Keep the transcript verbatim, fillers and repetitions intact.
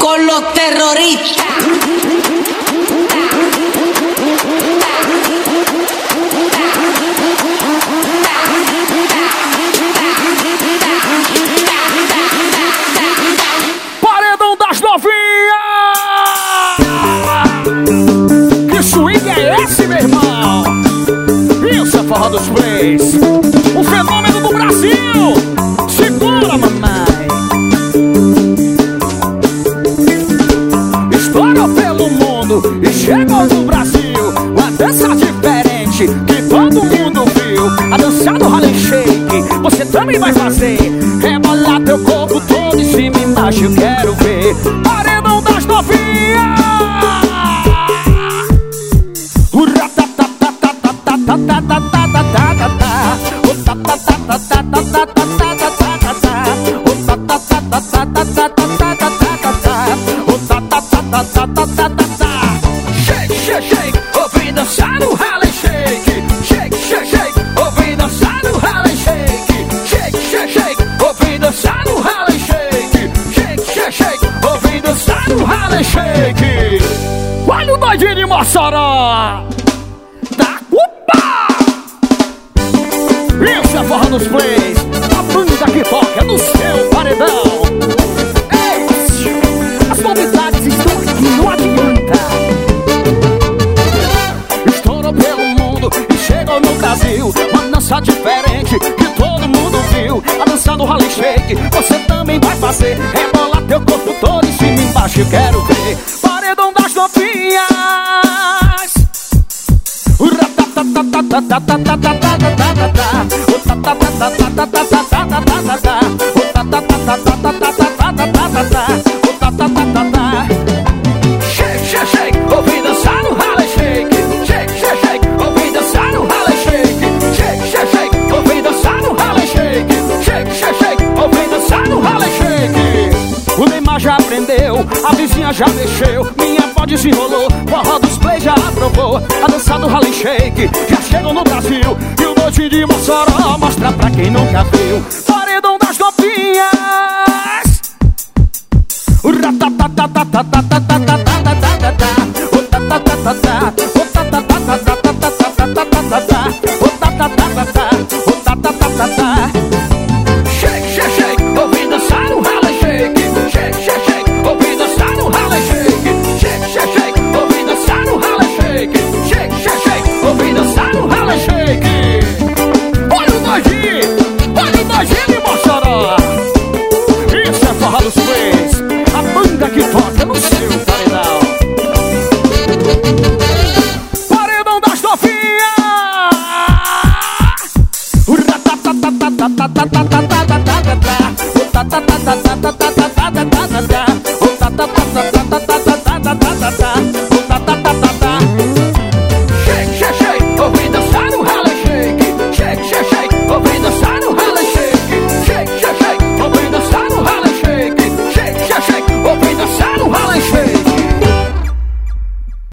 con los terroristas. Paredão das novinhas! Que swing é esse, meu irmão? Isso é forró dos plays, o fenômeno do Brasil! Segura, mamãe! Estourou pelo mundo e chegou no Brasil. Uma dança diferente que todo mundo viu. A dança do Harlem Shake, você também vai fazer. Rebolar teu corpo todo em cima e embaixo, eu quero ver. Paredão das novinhas! Shake, shake, shake, ouvi dançar no Harlem Shake. Shake, shake, shake, ouvi dançar no Harlem Shake. Shake, shake, shake, ouvi dançar no Harlem Shake. Shake, shake, shake, ouvi dançar no Harlem Shake. Olha o doidinho de Mossoró da culpa! Isso é forró nos plays, a banda que toca no seu paredão. Ei, as novidades estão aqui, não adianta. Estourou pelo mundo e chegou no Brasil. Uma dança diferente que todo mundo viu. A dança do Harlem Shake, você também vai fazer. Rebolar teu corpo todo em cima e embaixo, eu quero ver. Paredão das novinhas. Shake, shake, shake, ouvi dançar no Harlem Shake. Shake, shake, shake, ouvi dançar no Harlem Shake. Shake, shake, shake, ouvi dançar no Harlem Shake. Shake, shake, shake, ouvi dançar no Harlem Shake. O Neymar já aprendeu, a vizinha já mexeu, minha avó desenrolou, forró dos plays já aprovou. A dança do Harlem Shake já chegou no Brasil. E o doidinho de Mossoró mostra pra quem nunca viu. Paredão das novinhas. Shake, shake, shake, ouvi dançar no Harlem Shake. Shake, shake, shake, ouvi dançar no Harlem Shake. Shake, shake, shake, ouvi dançar no Harlem Shake. Shake, shake, shake, ouvi dançar no Harlem Shake. Olha o doidinho, olha o doidinho de Mossoró. Isso é forró dos plays, a banda que toca no seu paredão. Paredão das novinhas.